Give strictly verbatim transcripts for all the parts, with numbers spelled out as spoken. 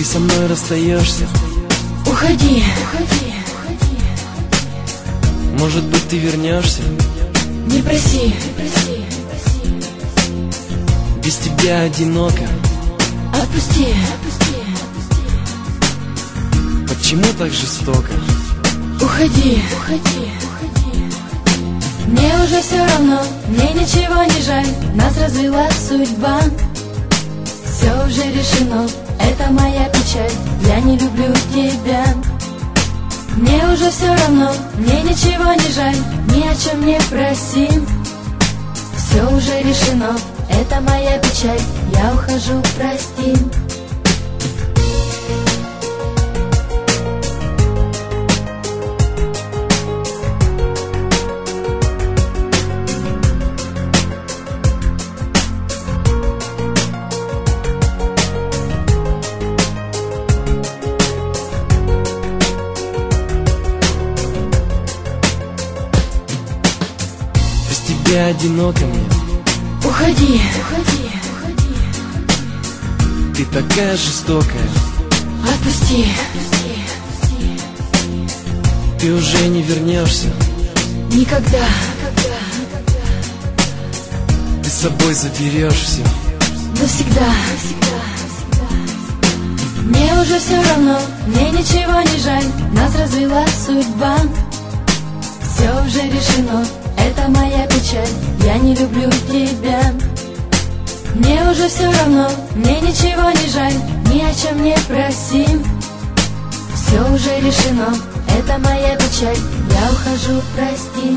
со мной расстаешься. Уходи, уходи, уходи. Может быть, ты вернешься. Не проси, не проси. Без тебя одиноко. Отпусти, отпусти. Почему так жестоко? Уходи, уходи, уходи. Мне уже все равно, мне ничего не жаль. Нас развела судьба. Все уже решено, это моя печаль. Я не люблю тебя. Мне уже все равно, мне ничего не жаль. Ни о чем не проси. Все уже решено, это моя печаль. Я ухожу, прости. Тебе одиноко мне. Уходи, уходи, уходи. Ты такая жестокая. Отпусти, отпусти, отпусти. Ты уже не вернешься. Никогда, никогда, никогда. Ты с собой заберешь все. Навсегда, навсегда, навсегда. Мне уже все равно, мне ничего не жаль. Нас развела судьба. Все уже решено, это моя печаль. Я не люблю тебя. Мне уже все равно, мне ничего не жаль. Ни о чем не проси. Все уже решено, это моя печаль. Я ухожу, прости.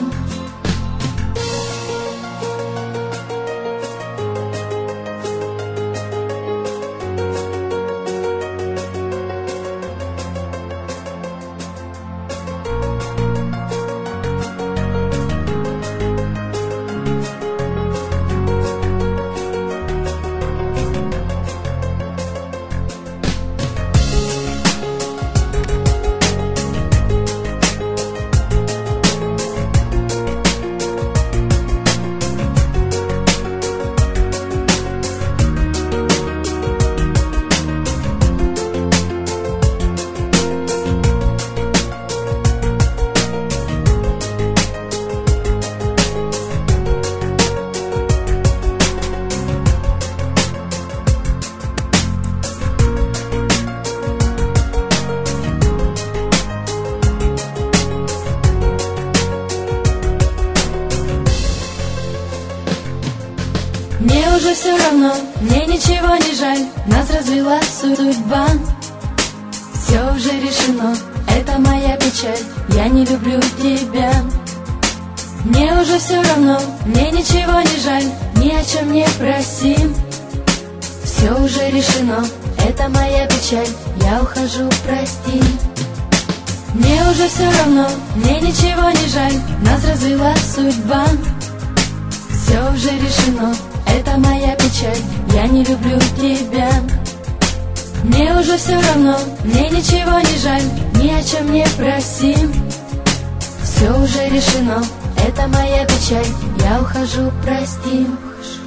Мне уже все равно, мне ничего не жаль. Нас развела судьба. Все уже решено, это моя печаль. Я не люблю тебя. Мне уже все равно, мне ничего не жаль. Ни о чем не проси. Все уже решено, это моя печаль. Я ухожу, прости. Мне уже все равно, мне ничего не жаль. Нас развела судьба. Все уже решено, это моя печаль. Я не люблю тебя. Мне уже все равно, мне ничего не жаль. Ни о чем не проси. Все уже решено, это моя печаль. Я ухожу, прости.